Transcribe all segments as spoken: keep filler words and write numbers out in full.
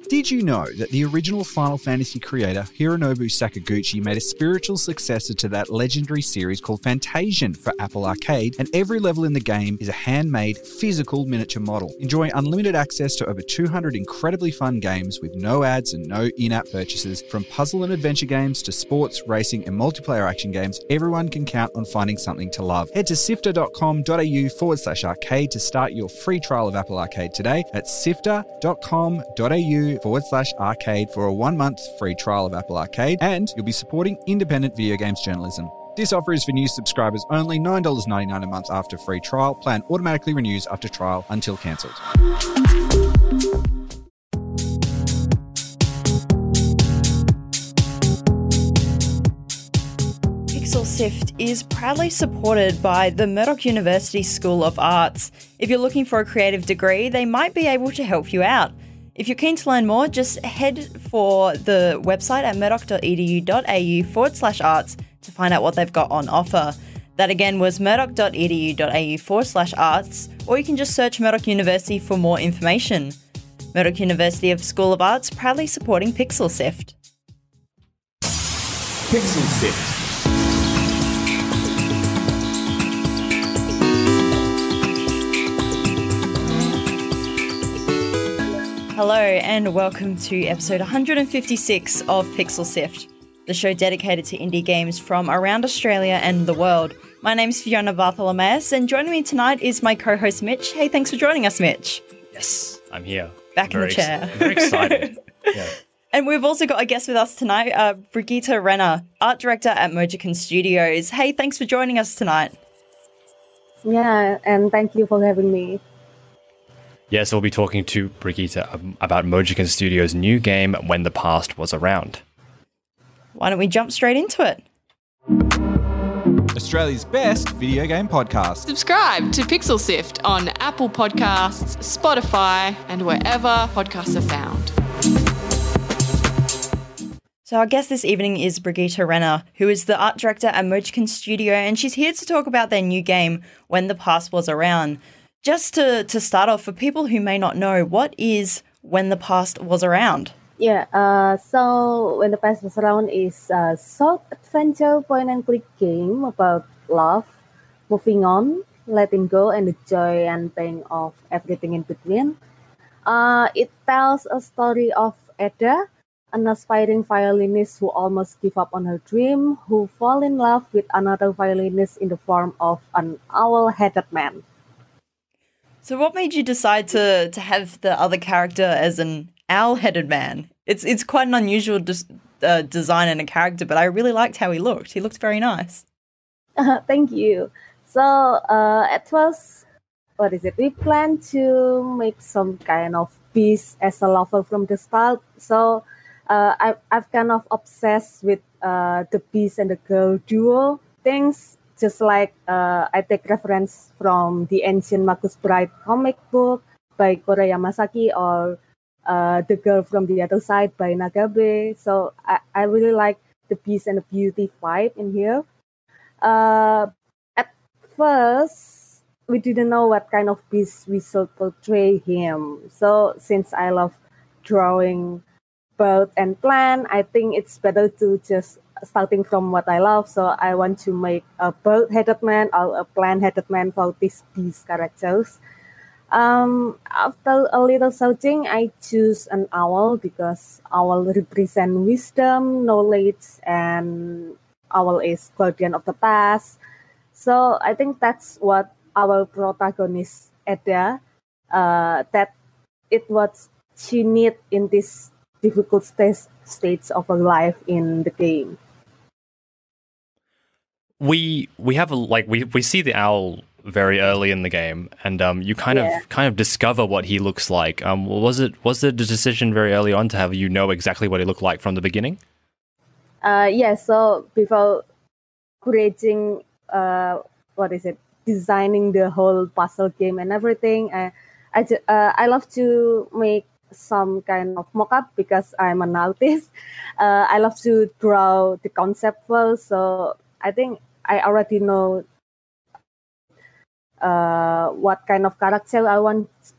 Did you know that the original Final Fantasy creator, Hironobu Sakaguchi, made a spiritual successor to that legendary series called Fantasian for Apple Arcade, and every level in the game is a handmade, physical miniature model. Enjoy unlimited access to over two hundred incredibly fun games with no ads and no in-app purchases. From puzzle and adventure games to sports, racing, and multiplayer action games, everyone can count on finding something to love. Head to sifter.com.au forward slash arcade to start your free trial of Apple Arcade today. That's sifter.com.au forward slash arcade for a one-month free trial of Apple Arcade, and you'll be supporting independent video games journalism. This offer is for new subscribers only, nine dollars ninety-nine a month after free trial. Plan automatically renews after trial until cancelled. PixelSift is proudly supported by the Murdoch University School of Arts. If you're looking for a creative degree, they might be able to help you out. If you're keen to learn more, just head for the website at murdoch.edu.au forward slash arts to find out what they've got on offer. That again was murdoch.edu.au forward slash arts, or you can just search Murdoch University for more information. Murdoch University of School of Arts proudly supporting PixelSift. PixelSift. Hello and welcome to episode one hundred fifty-six of PixelSift, the show dedicated to indie games from around Australia and the world. My name's Fiona Bartholomeus, and joining me tonight is my co-host Mitch. Hey, thanks for joining us, Mitch. Yes, I'm here. Back I'm in the chair. Ex- I'm very excited. Yeah. And we've also got a guest with us tonight, uh, Brigitte Renner, art director at Mojicon Studios. Hey, thanks for joining us tonight. Yeah, and thank you for having me. Yeah, so we'll be talking to Brigitte um, about Mojicon Studios' new game, When the Past Was Around. Why don't we jump straight into it? Australia's best video game podcast. Subscribe to PixelSift on Apple Podcasts, Spotify, and wherever podcasts are found. So our guest this evening is Brigitte Renner, who is the art director at Mojicon Studio, and she's here to talk about their new game, When the Past Was Around. Just to, to start off, for people who may not know, what is When the Past Was Around? Yeah, uh, so When the Past Was Around is a short adventure point-and-click game about love, moving on, letting go, and the joy and pain of everything in between. Uh, it tells a story of Ada, an aspiring violinist who almost gave up on her dream, who fall in love with another violinist in the form of an owl-headed man. So what made you decide to to have the other character as an owl-headed man? It's it's quite an unusual des- uh, design in a character, but I really liked how he looked. He looked very nice. Uh, thank you. So uh, at first, what is it? We plan to make some kind of beast as a lover from the start. So uh, I, I've kind of obsessed with uh, the beast and the girl duo things. Just like uh, I take reference from the ancient Marcus Bright comic book by Koro Yamasaki, or uh, The Girl from the Other Side by Nagabe. So I, I really like the Beast and the Beauty vibe in here. Uh, at first, we didn't know what kind of beast we should portray him. So since I love drawing bird and plant, I think it's better to just starting from what I love. So I want to make a bird-headed man or a plant-headed man for these beast characters. Um, after a little searching, I choose an owl because owl represent wisdom, knowledge, and owl is guardian of the past. So I think that's what our protagonist Ada, uh, that it was she need in this difficult stage states of her life in the game. We we have a, like we, we see the owl very early in the game, and um, you kind Yeah. of kind of discover what he looks like. Um, was it was it the decision very early on to have you know exactly what he looked like from the beginning? Uh, yeah. So before creating, uh, what is it, designing the whole puzzle game and everything, uh, I ju- uh, I love to make some kind of mock-up because I'm an artist. Uh, I love to draw the concept first, so I think I already know uh, what kind of character I want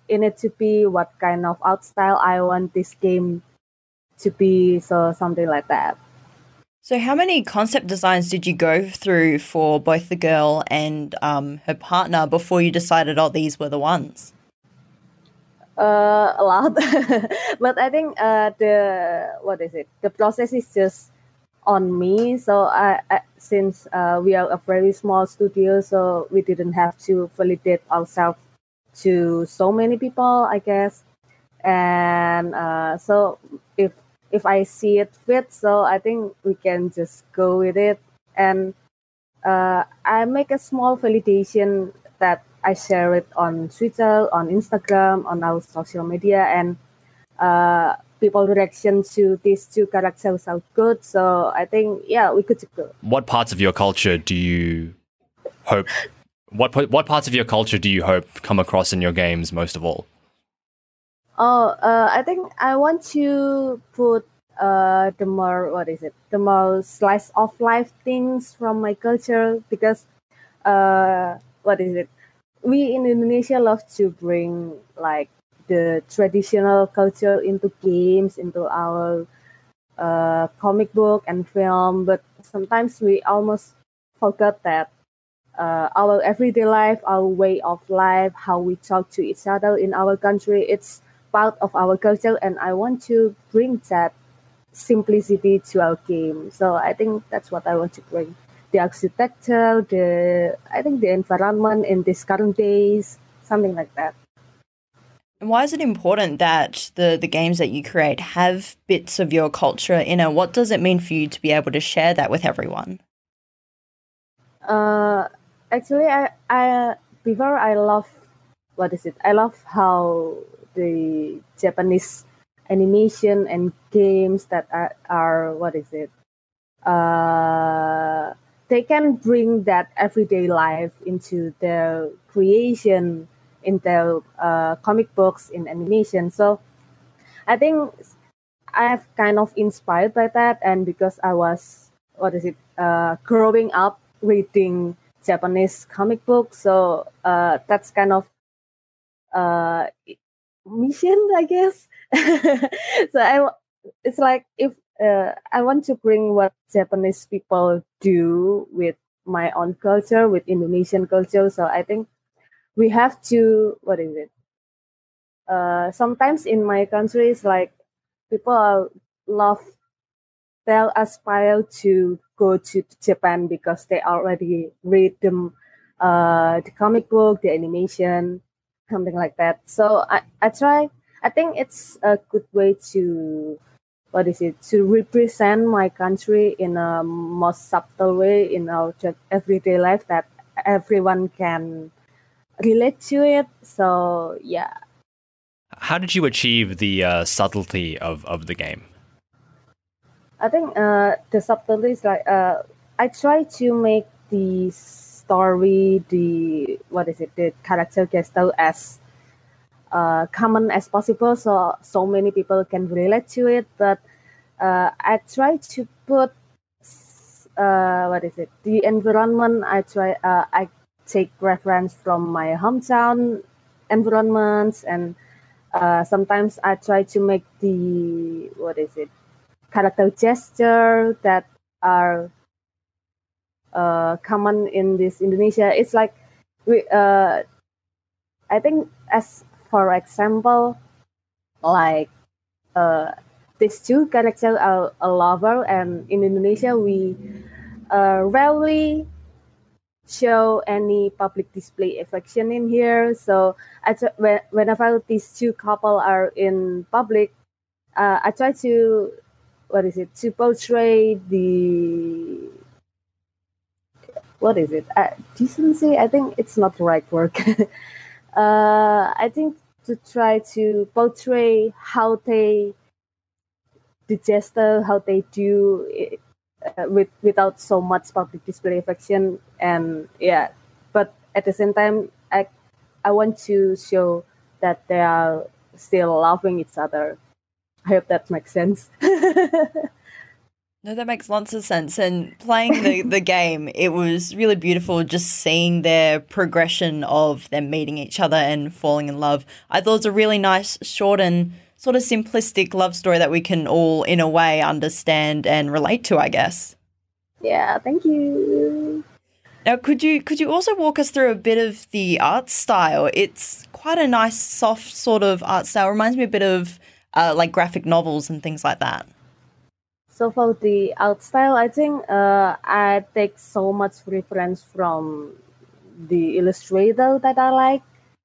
in it to be, what kind of art style I want this game to be, so something like that. So how many concept designs did you go through for both the girl and um, her partner before you decided, oh, these were the ones? Uh, a lot, but I think uh, the what is it? The process is just on me. So I, I since uh, we are a very small studio, so we didn't have to validate ourselves to so many people, I guess. And uh, so if if I see it fit, so I think we can just go with it. And uh, I make a small validation that I share it on Twitter, on Instagram, on our social media, and uh, people reaction to these two characters are good. So I think, yeah, we could go. What parts of your culture do you hope? What what parts of your culture do you hope come across in your games most of all? Oh, uh, I think I want to put uh, the more, what is it? The more slice of life things from my culture, because uh, what is it? We in Indonesia love to bring like the traditional culture into games, into our uh, comic book and film, but sometimes we almost forgot that uh, our everyday life, our way of life, how we talk to each other in our country, it's part of our culture, and I want to bring that simplicity to our game. So I think that's what I want to bring. The architecture, the I think the environment in these current days, something like that. And why is it important that the, the games that you create have bits of your culture in it? What does it mean for you to be able to share that with everyone? Uh, actually, I, I before I love, what is it? I love how the Japanese animation and games that are, are what is it? Uh, they can bring that everyday life into their creation, in their uh, comic books, in animation. So I think I have kind of inspired by that, and because I was, what is it, uh, growing up reading Japanese comic books, so uh, that's kind of uh, mission, I guess. So I, it's like if uh, I want to bring what Japanese people do with my own culture, with Indonesian culture. So I think we have to, what is it? Uh, sometimes in my country, it's like people are love, they'll aspire to go to Japan because they already read them, uh, the comic book, the animation, something like that. So I, I try, I think it's a good way to, what is it, to represent my country in a most subtle way in our everyday life that everyone can relate to it. So yeah. How did you achieve the uh, subtlety of, of the game? I think uh, the subtlety is like uh, I try to make the story, the what is it, the character gesture as uh, common as possible, so so many people can relate to it. But uh, I try to put uh, what is it, the environment. I try uh, I take reference from my hometown environments, and uh, sometimes I try to make the, what is it, character gesture that are uh, common in this Indonesia. It's like we, uh, I think, as for example, like uh, these two characters are a lover, and in Indonesia we uh, rarely show any public display affection in here. So I tr- whenever these two couple are in public, uh, I try to, what is it, to portray the, what is it, uh, decency. I think it's not the right word. uh, I think to try to portray how they, the gesture, how they do it, uh, with without so much public display affection, and yeah. But at the same time, I I want to show that they are still loving each other. I hope that makes sense. No, that makes lots of sense. And playing the, the game, it was really beautiful just seeing their progression of them meeting each other and falling in love. I thought it was a really nice, short and sort of simplistic love story that we can all, in a way, understand and relate to, I guess. Yeah, thank you. Now, could you could you also walk us through a bit of the art style? It's quite a nice, soft sort of art style. Reminds me a bit of uh, like graphic novels and things like that. So for the art style, I think uh, I take so much reference from the illustrator that I like.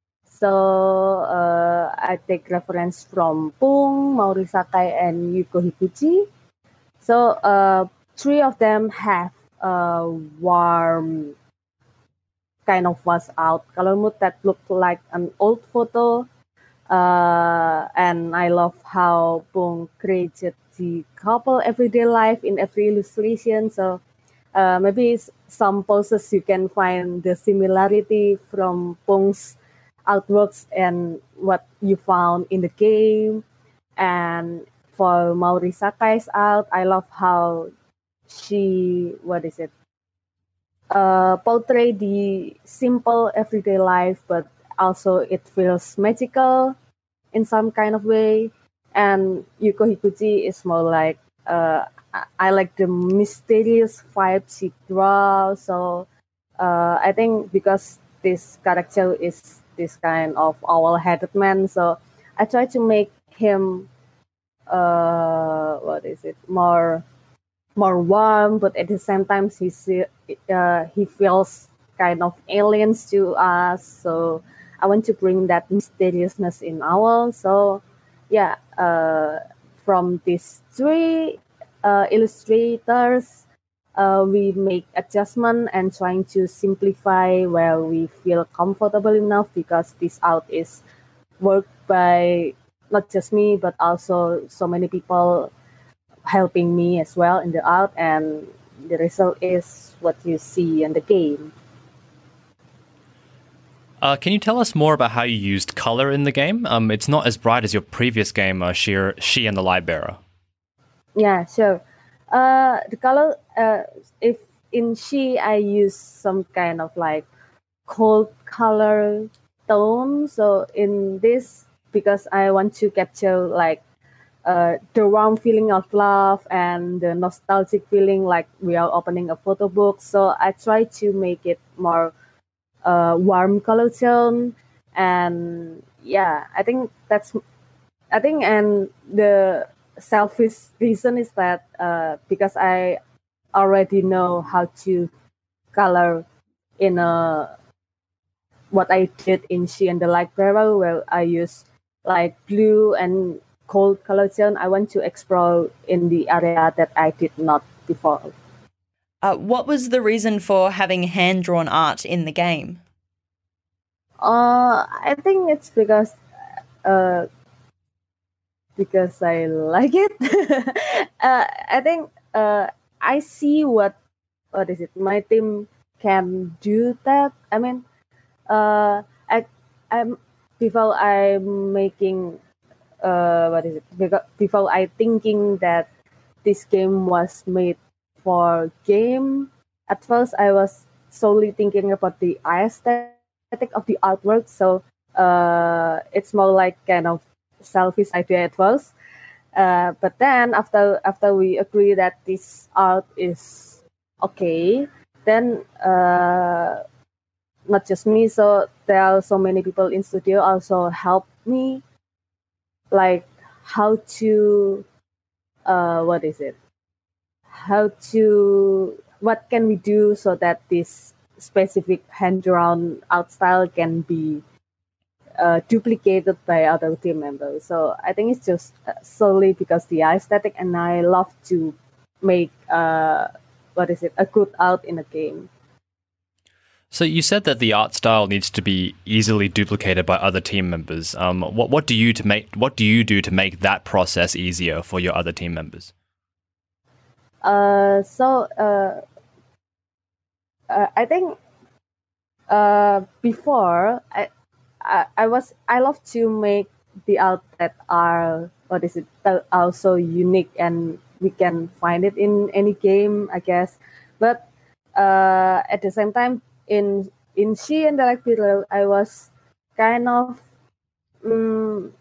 So uh, I take reference from Pung, Mauri Sakai, and Yuko Higuchi. So uh, three of them have a warm kind of was out color mood that looked like an old photo. Uh, and I love how Pung created the couple everyday life in every illustration. So uh, maybe some poses you can find the similarity from Pung's artworks and what you found in the game. And for Mauri Sakai's art, I love how she, what is it, uh, portray the simple everyday life, but also it feels magical in some kind of way. And Yuko Higuchi is more like, uh, I, I like the mysterious vibe she draws. So uh, I think because this character is this kind of owl-headed man, so I try to make him, uh, what is it, more more warm, but at the same time he uh, he feels kind of aliens to us. So I want to bring that mysteriousness in Owl. So yeah, uh, from these three uh, illustrators, uh, we make adjustment and trying to simplify where we feel comfortable enough, because this art is worked by not just me, but also so many people helping me as well in the art, and the result is what you see in the game. Uh, can you tell us more about how you used color in the game? Um, it's not as bright as your previous game, uh, She, She and the Lightbearer. Yeah, sure. Uh, the color, uh, if in She, I use some kind of like cold color tone. So in this, because I want to capture like uh, the warm feeling of love and the nostalgic feeling like we are opening a photo book. So I try to make it more uh, warm color tone. And yeah, I think that's, I think, and the selfish reason is that uh, because I already know how to color in a, what I did in She and the Lightbearer, where I use like blue and cold color tone. I want to explore in the area that I did not before. Uh, what was the reason for having hand-drawn art in the game? Uh, I think it's because uh, because I like it. uh, I think uh, I see what what is it my team can do that. I mean, uh, I I'm before I'm making uh, what is it because before I thinking that this game was made for game. At first, I was solely thinking about the aesthetic of the artwork. So uh, it's more like kind of selfish idea at first. Uh, but then after after we agree that this art is okay, then uh, not just me. So there are so many people in studio also help me, like how to uh, what is it? How to what can we do so that this specific hand-drawn art style can be uh, duplicated by other team members. So I think it's just solely because the aesthetic, and I love to make uh, what is it a good art in a game. So you said that the art style needs to be easily duplicated by other team members. Um, what what do you to make what do you do to make that process easier for your other team members? Uh, so uh, uh, I think uh, before I, I I was I love to make the art that are what is it that are so unique and we can find it in any game, I guess. But uh, at the same time, in in She and the Light Bearer, I was kind of um,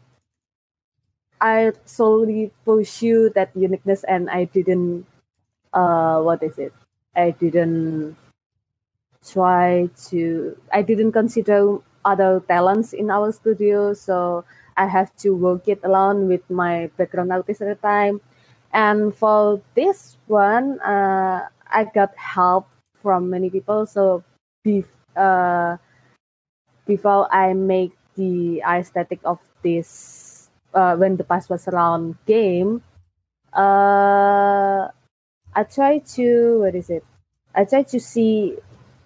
I solely pursue that uniqueness, and I didn't uh what is it? I didn't try to. I didn't consider other talents in our studio, so I have to work it alone with my background artist at the time. And for this one, uh, I got help from many people. So bef- uh, before I make the aesthetic of this, uh, when the past was around game, uh, I try to, what is it? I try to see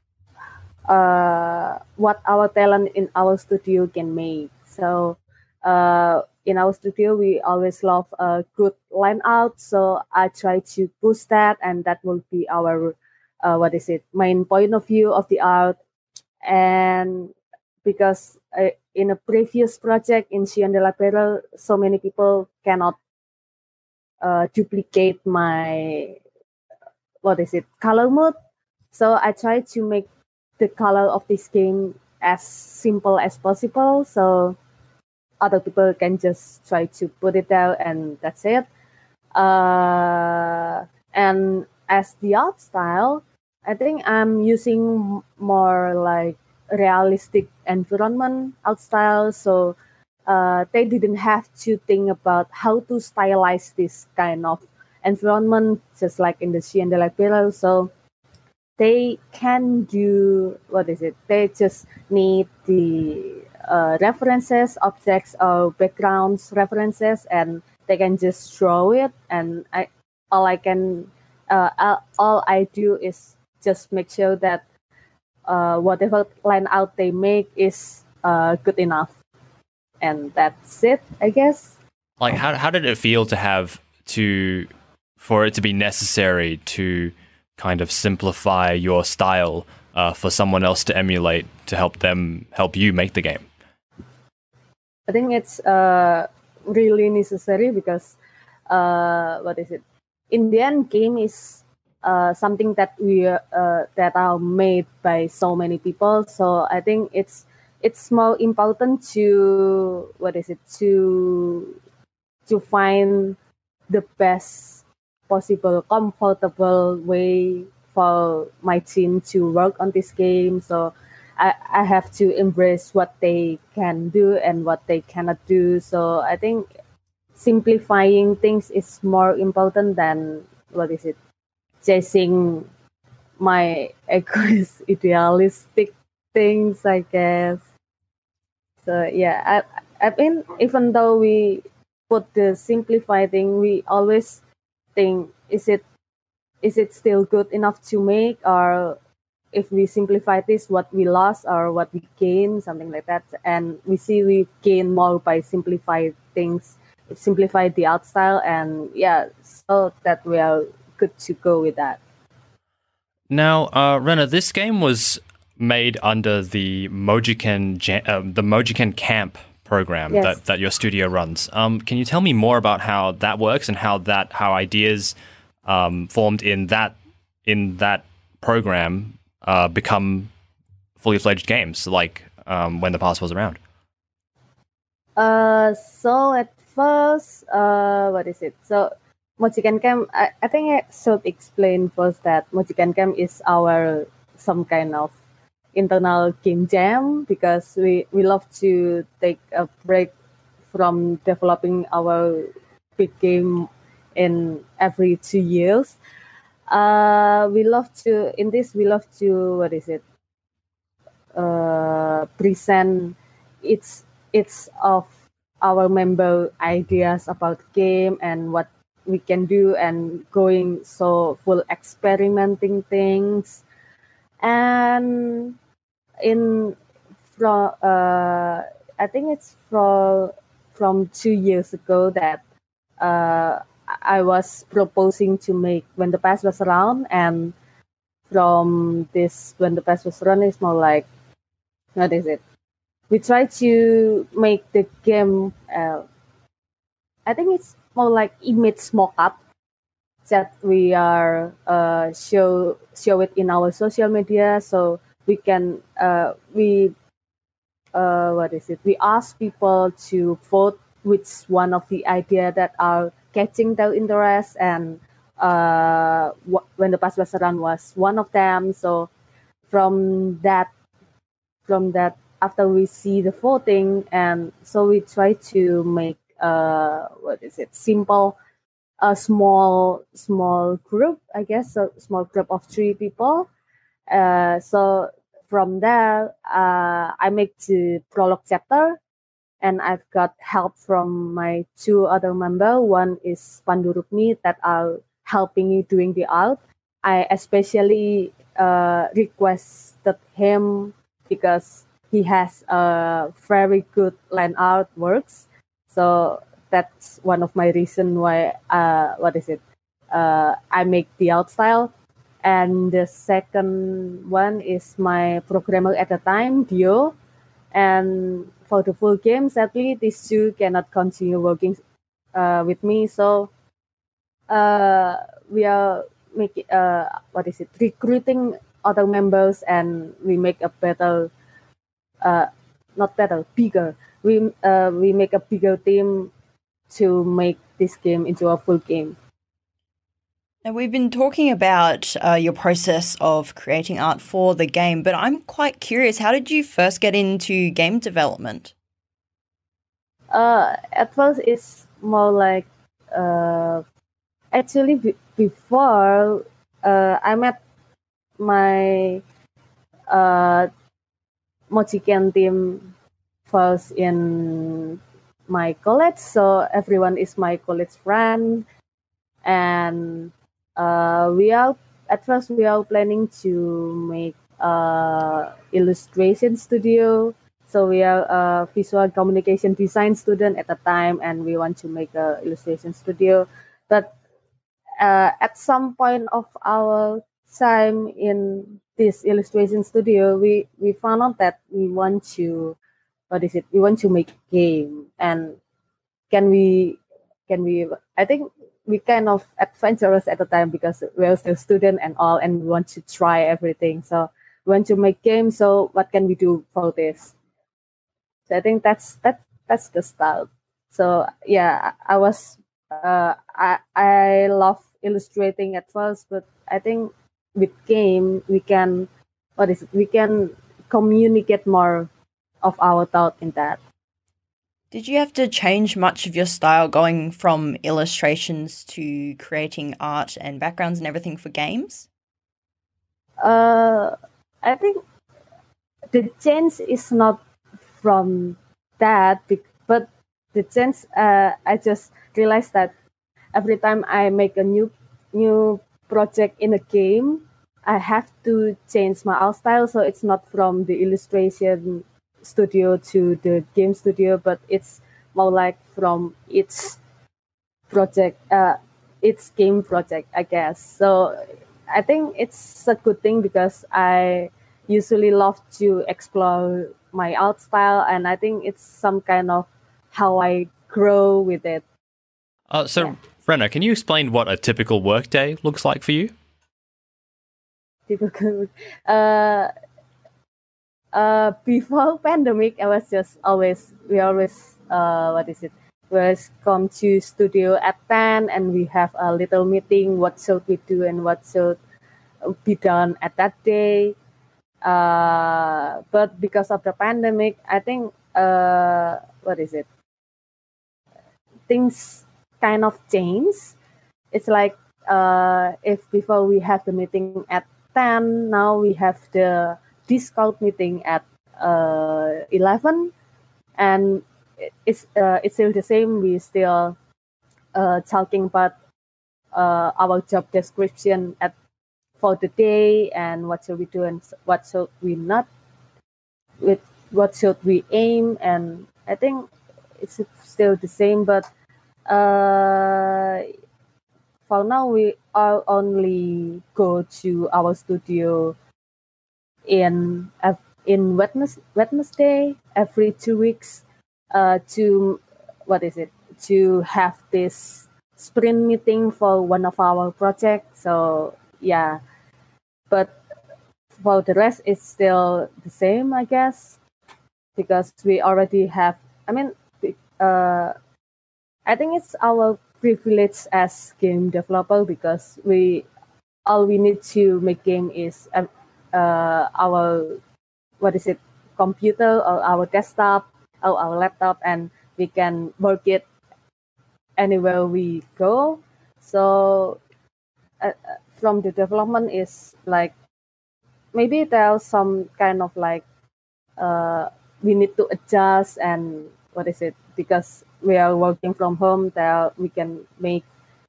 uh, what our talent in our studio can make. So uh, in our studio, we always love a good line out. So I try to push that, and that will be our uh, what is it main point of view of the art. And because uh, in a previous project in She and the Light Bearer, so many people cannot uh, duplicate my what is it color mood. So I try to make the color of this game as simple as possible, so other people can just try to put it there and that's it. Uh, and as the art style, I think I'm using more like realistic environment art style. So uh, they didn't have to think about how to stylize this kind of environment, just like in the She and the Light Bearer. So they can do, what is it? They just need the uh, references, objects, or backgrounds references, and they can just draw it. And I, all I can, uh, all I do is just make sure that uh, whatever line out they make is uh, good enough, and that's it, I guess. Like, how how did it feel to have to, for it to be necessary to kind of simplify your style uh, for someone else to emulate to help them help you make the game? I think it's uh, really necessary because uh, what is it? In the end, game is uh, something that we uh, that are made by so many people. So I think it's it's more important to what is it to to find the best possible comfortable way for my team to work on this game. So I, I have to embrace what they can do and what they cannot do. So I think simplifying things is more important than what is it chasing my egoist idealistic things, I guess. So yeah, I I mean, even though we put the simplify thing, we always think, is it is it still good enough to make, or if we simplify this, what we lost or what we gain, something like that. And we see we gain more by simplify things, simplify the art style, and yeah, so that we are good to go with that. Now, uh, Rena, this game was made under the Mojiken uh, the Mojiken Camp program Yes. that, that your studio runs. Um, can you tell me more about how that works and how that how ideas um, formed in that in that program uh, become fully fledged games, like um, When the Past Was Around? Uh, so at first, uh, what is it? So Mojiken Camp, I, I think I should explain first that Mojiken Camp is our some kind of internal game jam, because we, we love to take a break from developing our big game in every two years. Uh, we love to, in this, we love to, what is it? Uh, present its its of our member ideas about game and what we can do, and going so full experimenting things. And in from uh, I think it's from from two years ago that uh, I was proposing to make When the Past Was Around, and from this When the Past Was Around is more like, what is it? We try to make the game. Uh, I think it's more like image mock-up. that we are uh, show show it in our social media, so we can uh, we uh, what is it? We ask people to vote which one of the idea that are catching their interest, and uh, wh- when the Pas-Pasaran was one of them. So from that, from that, after we see the voting, and so we try to make uh, what is it? Simple, a small small group, I guess, a small group of three people. Uh, so from there, uh, I make the prologue chapter, and I've got help from my two other members. One is Pandu Rukmi that are helping me doing the art. I especially uh, requested him because he has a very good line art works. So that's one of my reason why uh, what is it? Uh, I make the art style. And the second one is my programmer at the time, Dio. And for the full game, sadly, these two cannot continue working uh, with me. So uh, we are making uh, what is it? Recruiting other members, and we make a better, uh, not better, bigger. We uh, we make a bigger team to make this game into a full game. Now, we've been talking about uh, your process of creating art for the game, but I'm quite curious, how did you first get into game development? Uh, at first, it's more like, uh, actually, b- before uh, I met my uh, Mochiken team first in my college, so everyone is my college friend, and uh, we are at first we are planning to make a illustration studio. So we are a visual communication design student at the time, and we want to make a illustration studio. But uh, at some point of our time in this illustration studio, we we found out that we want to what is it? We want to make a game, and can we can we? I think we kind of adventurous at the time because we're still student and all, and we want to try everything. So we want to make games. So what can we do for this? So I think that's that that's the start. So yeah, I was uh, I I love illustrating at first, but I think with game we can what is it? We can communicate more of our thought in that. Did you have to change much of your style going from illustrations to creating art and backgrounds and everything for games? Uh, I think the change is not from that, but the change uh, I just realized that every time I make a new new project in a game, I have to change my art style. So it's not from the illustration studio to the game studio, but it's more like from its project, uh, its game project, I guess. So I think it's a good thing because I usually love to explore my art style, and I think it's some kind of how I grow with it. Uh, so, yeah. Renna, can you explain what a typical workday looks like for you? Typical, uh, uh, before pandemic, I was just always we always uh, what is it? We always come to studio at ten, and we have a little meeting. What should we do and what should be done at that day? Uh, but because of the pandemic, I think uh, what is it? Things kind of change. It's like uh, if before we have the meeting at ten, now we have the Discord meeting at uh, eleven, and it's uh, it's still the same. We still uh, talking about uh, our job description at for the day, and what should we do and what should we not, with what should we aim, and I think it's still the same, but uh, for now we are only go to our studio in in Wednesday, Wednesday every two weeks uh, to what is it to have this sprint meeting for one of our projects. So yeah, but for the rest, it's still the same, I guess, because we already have. I mean, uh, I think it's our privilege as game developer because we all we need to make game is uh, uh, our what is it computer or our desktop or our laptop, and we can work it anywhere we go. So uh, from the development is like maybe there's some kind of like uh, we need to adjust and what is it because we are working from home. There we can make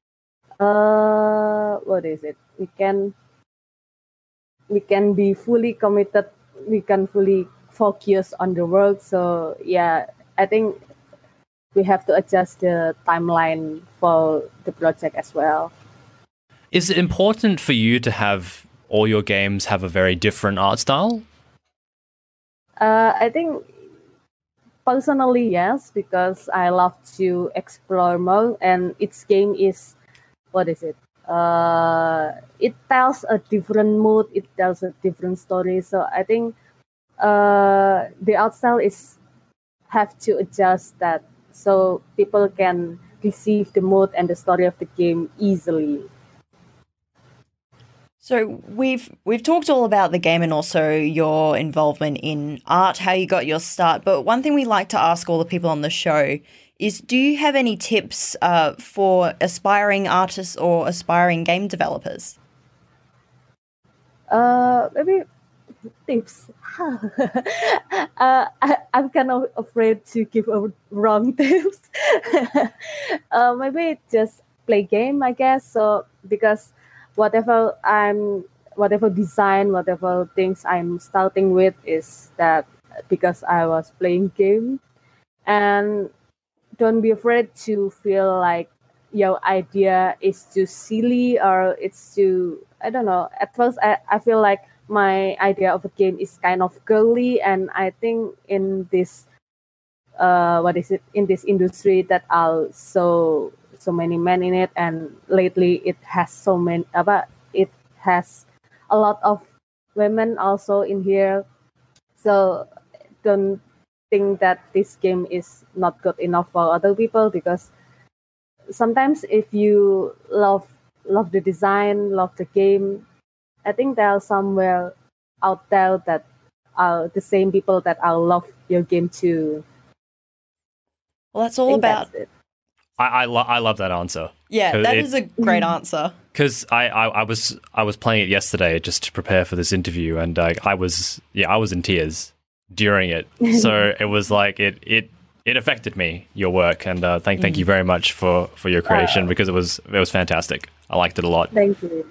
uh what is it we can we can be fully committed. We can fully focus on the work. So yeah, I think we have to adjust the timeline for the project as well. Is it important for you to have all your games have a very different art style? Uh, I think personally, yes, because I love to explore more, and each game is, what is it? Uh, it tells a different mood. It tells a different story. So I think uh, the art style is have to adjust that so people can receive the mood and the story of the game easily. So we've we've talked all about the game and also your involvement in art, how you got your start. But one thing we like to ask all the people on the show is, do you have any tips uh, for aspiring artists or aspiring game developers? Uh, maybe tips. uh, I, I'm kind of afraid to give a wrong tips. uh, maybe just play game, I guess. So because whatever I'm, whatever design, whatever things I'm starting with is that because I was playing game, and don't be afraid to feel like your idea is too silly or it's too, I don't know. At first, I, I feel like my idea of a game is kind of girly, and I think in this, uh, what is it, in this industry that are so so many men in it, and lately it has so many, about it has a lot of women also in here. So don't think that this game is not good enough for other people, because sometimes if you love love the design, love the game, I think there are somewhere out there that are the same people that are love your game too. Well, that's all about. That's I I, lo- I love that answer. Yeah, that it, is a great answer. Because I, I, I was I was playing it yesterday just to prepare for this interview, and uh, I was yeah I was in tears during it. So it was like it it it affected me, your work, and uh, thank thank you very much for, for your creation, because it was it was fantastic. I liked it a lot. Thank you.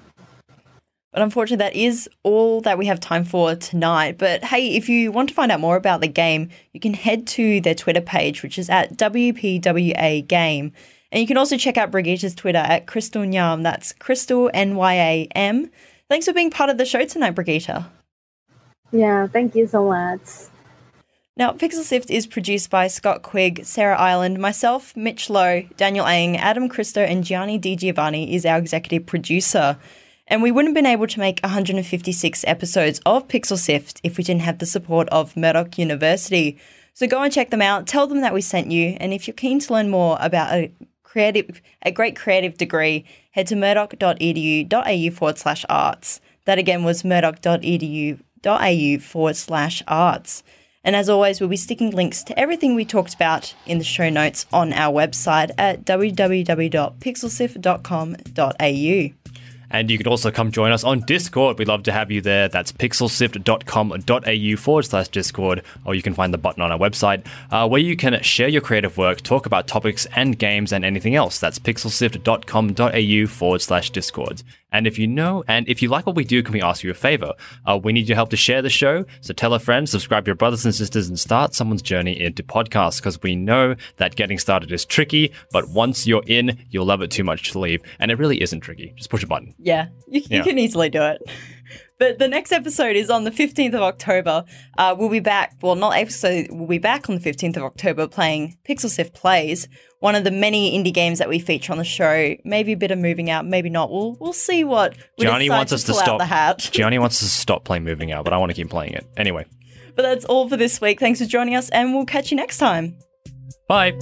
But unfortunately, that is all that we have time for tonight. But hey, if you want to find out more about the game, you can head to their Twitter page, which is at W P W A Game. And you can also check out Brigitta's Twitter at Crystal Nyam. That's Crystal N Y A M. Thanks for being part of the show tonight, Brigitta. Yeah, thank you so much. Now, Pixel Sift is produced by Scott Quigg, Sarah Ireland, myself, Mitch Lowe, Daniel Ang, Adam Christo, and Gianni Di Giovanni is our executive producer. And we wouldn't have been able to make one hundred fifty-six episodes of Pixel Sift if we didn't have the support of Murdoch University. So go and check them out, tell them that we sent you, and if you're keen to learn more about a creative, a great creative degree, head to murdoch.edu.au forward slash arts. That again was murdoch.edu.au forward slash arts. And as always, we'll be sticking links to everything we talked about in the show notes on our website at w w w dot pixelsift dot com dot a u. And you can also come join us on Discord. We'd love to have you there. That's pixelsift.com.au forward slash Discord, or you can find the button on our website uh, where you can share your creative work, talk about topics and games and anything else. That's pixelsift.com.au forward slash Discord. And if you know, and if you like what we do, can we ask you a favor? Uh, we need your help to share the show. So tell a friend, subscribe your brothers and sisters, and start someone's journey into podcasts, because we know that getting started is tricky, but once you're in, you'll love it too much to leave. And it really isn't tricky. Just push a button. Yeah, you, you Yeah. can easily do it. But the next episode is on the fifteenth of October. Uh, we'll be back, well, not episode, we'll be back on the fifteenth of October playing Pixel Sift Plays, one of the many indie games that we feature on the show. Maybe a bit of Moving Out, maybe not. We'll we'll see what we Gianni decide wants to us to pull out stop. the hat. Gianni wants us to stop playing Moving Out, but I want to keep playing it anyway. But that's all for this week. Thanks for joining us, and we'll catch you next time. Bye.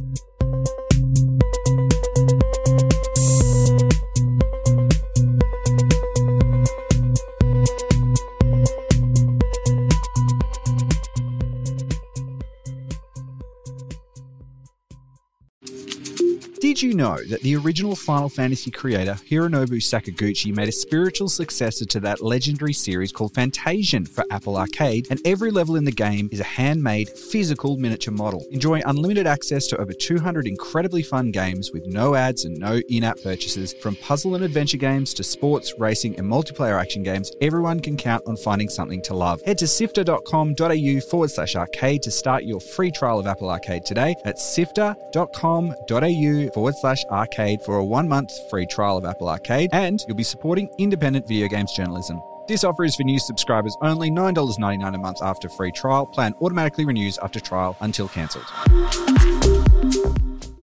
Did you know that the original Final Fantasy creator, Hironobu Sakaguchi, made a spiritual successor to that legendary series called Fantasian for Apple Arcade, and every level in the game is a handmade, physical miniature model. Enjoy unlimited access to over two hundred incredibly fun games with no ads and no in-app purchases. From puzzle and adventure games to sports, racing and multiplayer action games, everyone can count on finding something to love. Head to sifter.com.au forward slash arcade to start your free trial of Apple Arcade today. That's sifter.com.au forward slash arcade for a one month free trial of Apple Arcade, and you'll be supporting independent video games journalism. This offer is for new subscribers only, nine dollars ninety-nine a month after free trial. Plan automatically renews after trial until cancelled.